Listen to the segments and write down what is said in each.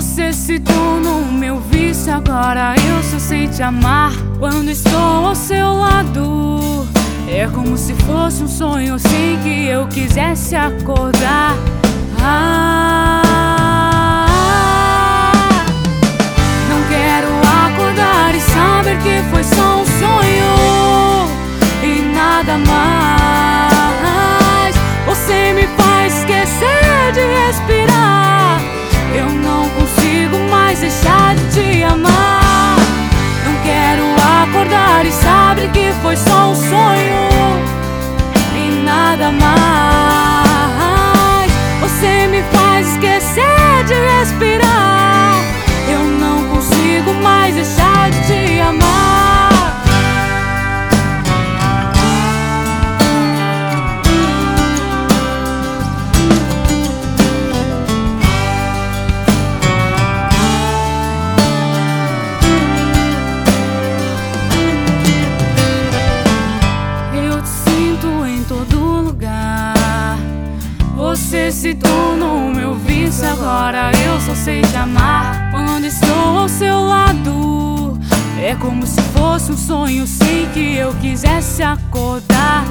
Você se tornou meu vício, agora eu só sei te amar quando estou ao seu lado. É como se fosse um sonho sem que eu quisesse acordar. Não quero acordar e saber que foi só um sonho e nada mais. Você me faz esquecer de respirar. Eu não consigo mais deixar de te amar. Não quero acordar e saber que foi só um sonho e nada mais. Você me faz esquecer de respirar. Eu não consigo mais deixar de te amar. Você se tornou meu vício, agora eu só sei te amar quando estou ao seu lado. É como se fosse um sonho sem que eu quisesse acordar.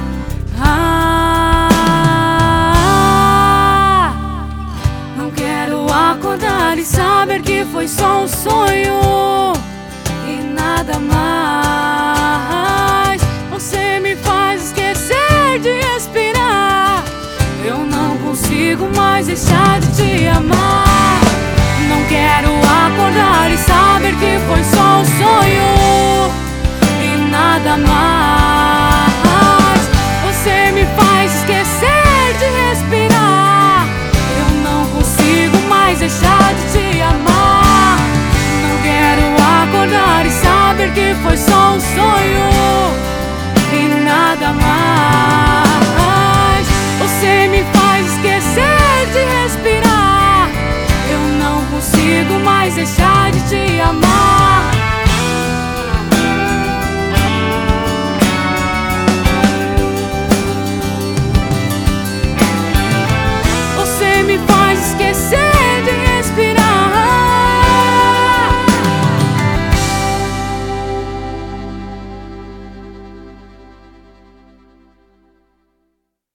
Não quero acordar e saber que foi só um sonho e nada mais. Você me faz esquecer de respirar. Eu não consigo mais deixar de te amar. Não quero acordar e saber que foi só um sonho e nada mais. Você me faz esquecer de respirar. Eu não consigo mais deixar de te amar. Não quero acordar e saber que foi só um sonho e nada mais. Você me faz esquecer de respirar. Eu não consigo mais deixar de te amar.